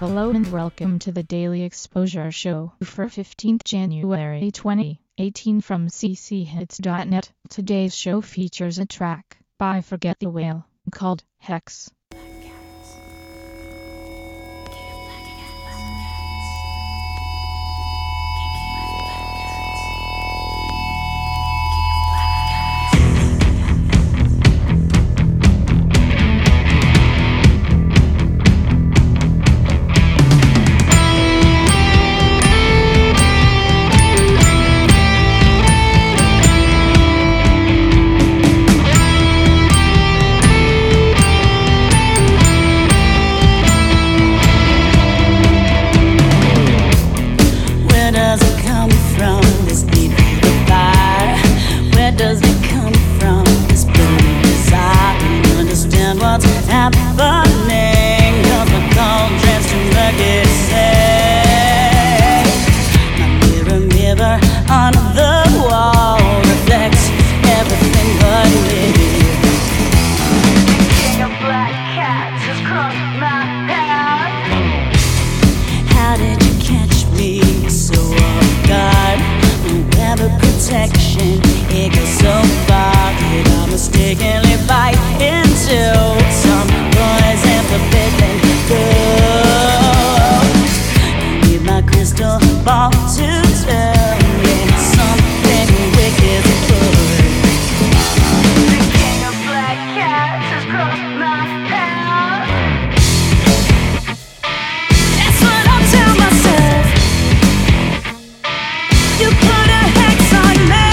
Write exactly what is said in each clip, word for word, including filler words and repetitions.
Hello and welcome to the Daily Exposure Show for fifteenth January twenty eighteen from c c hits dot net. Today's show features a track by Forget the Whale called Hex. It goes so far that I mistakenly bite into some poison forbidden good. I need my crystal ball to tell me something wicked good. The king of black cats has crossed my path. That's what I tell myself. You put a hex on me.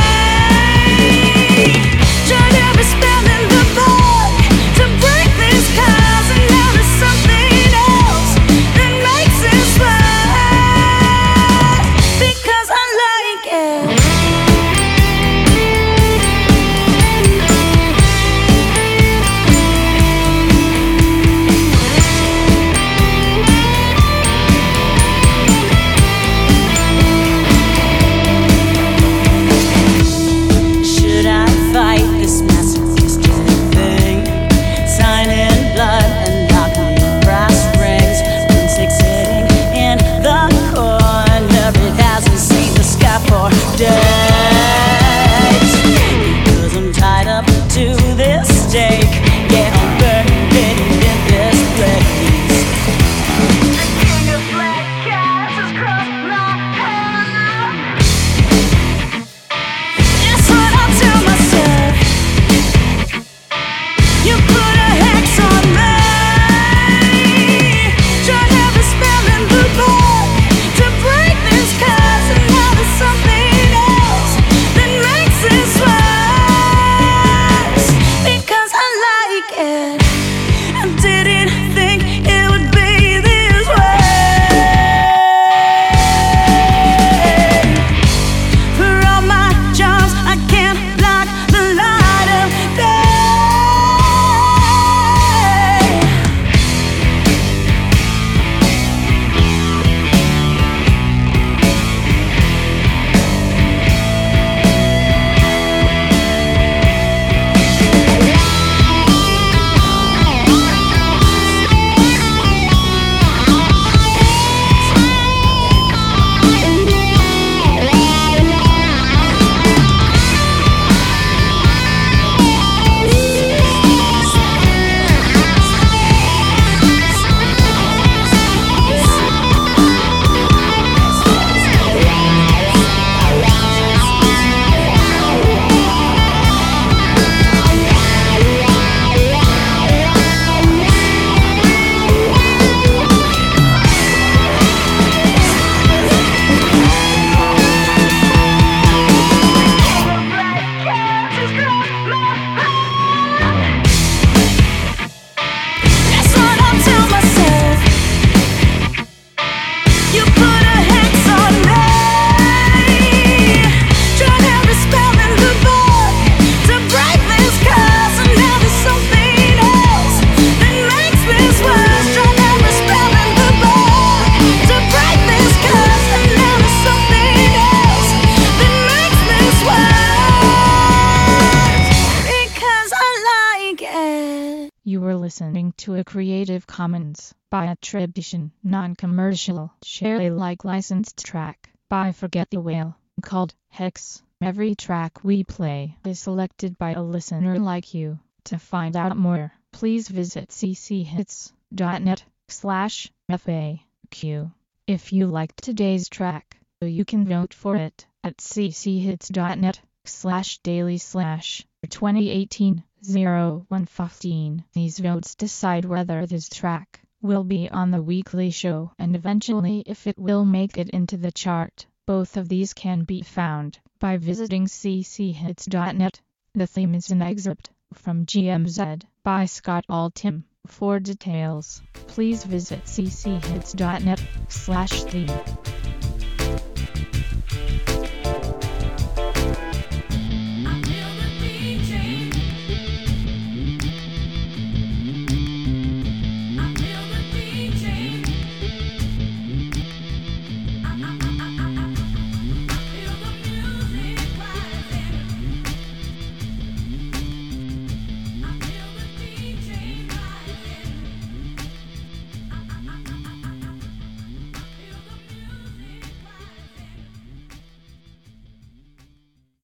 You were listening to a Creative Commons by attribution, non-commercial, share Alike licensed track by Forget the Whale, called Hex. Every track we play is selected by a listener like you. To find out more, please visit cchits.net slash FAQ. If you liked today's track, you can vote for it at cchits.net slash daily slash twenty eighteen oh one fifteen. These votes decide whether this track will be on the weekly show and eventually if it will make it into the chart. Both of these can be found by visiting cchits.net. The theme is an excerpt from G M Z by Scott Altham. For details, please visit cchits.net slash theme.